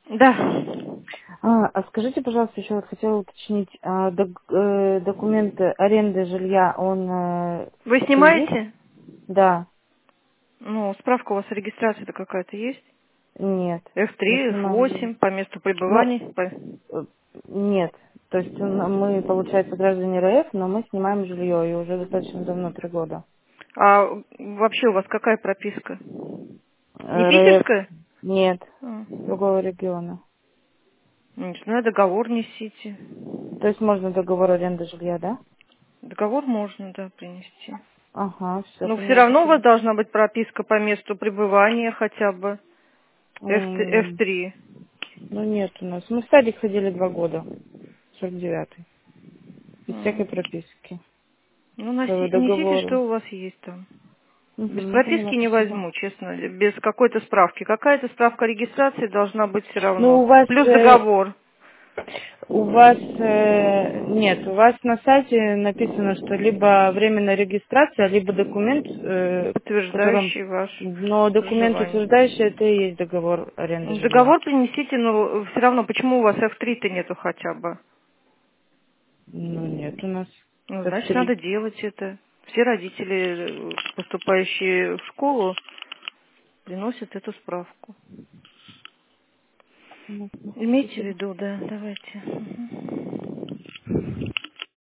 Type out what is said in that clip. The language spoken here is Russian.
Да. А скажите, пожалуйста, еще вот хотела уточнить, документы аренды жилья, он Вы все есть? снимаете? Да, Ну, справка у вас о регистрации-то какая-то есть? нет. Мы F3, снимаем. F8, по месту Ну, пребывания? э, нет. То есть мы, получается, граждане РФ, но мы снимаем жилье, и уже достаточно давно, 3 года. А вообще у вас какая прописка? Не РФ питерская? нет, А, другого региона. не знаю, договор несите. То есть можно договор аренды жилья, да? Договор можно, да, принести. Ага, все Но все поняла, равно у вас спасибо. должна быть прописка по месту пребывания хотя бы. F3. Ну нет у нас. Мы в садик ходили 2 года, 49-й. Без всякой прописки. Ну, несите, Договор. что у вас есть там. Без Угу, поняла, прописки не спасибо. возьму, честно, без какой-то справки. Какая-то справка регистрации должна быть все Ну, равно. Плюс договор. нет, у вас на сайте написано, что либо временная регистрация, либо документ, в котором, Подтверждающий ваш но документ, проживание. утверждающий, это и есть договор аренды жилья. Договор принесите, но все равно, почему у вас F3-то нету хотя бы? Ну, нет у нас Ну, значит, F3. надо делать это. Все родители, поступающие в школу, приносят эту справку. Понятно. Имейте в Спасибо. виду, да, давайте. Мгм.